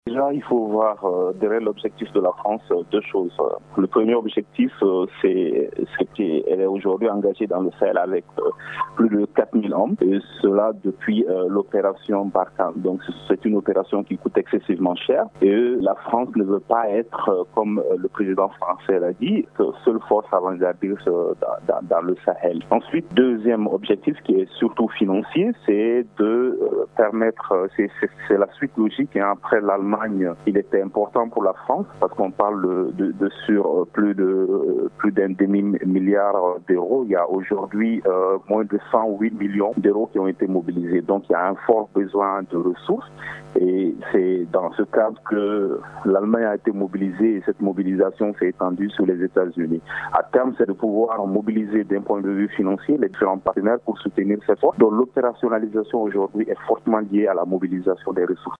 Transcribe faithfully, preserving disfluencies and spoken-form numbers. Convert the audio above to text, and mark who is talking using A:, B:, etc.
A: Déjà, il faut voir euh, derrière l'objectif de la France euh, deux choses. Le premier objectif, euh, c'est qu'elle est aujourd'hui engagée dans le Sahel avec euh, plus de quatre mille hommes, et cela depuis euh, l'opération Barkhane. Donc c'est une opération qui coûte excessivement cher, et la France ne veut pas être, euh, comme euh, le président français l'a dit, seule force avant-gardiste euh, dans, dans, dans le Sahel. Ensuite, deuxième objectif qui est surtout financier, c'est de euh, permettre, euh, c'est la suite logique, hein, après l'Allemagne, il était important pour la France parce qu'on parle de, de, de sur plus de plus d'un demi-milliard d'euros. Il y a aujourd'hui euh, moins de cent huit millions d'euros qui ont été mobilisés. Donc il y a un fort besoin de ressources, et c'est dans ce cadre que l'Allemagne a été mobilisée, et cette mobilisation s'est étendue sur les États-Unis. À terme, c'est de pouvoir mobiliser d'un point de vue financier les différents partenaires pour soutenir ces forces. Donc l'opérationnalisation aujourd'hui est fortement liée à la mobilisation des ressources.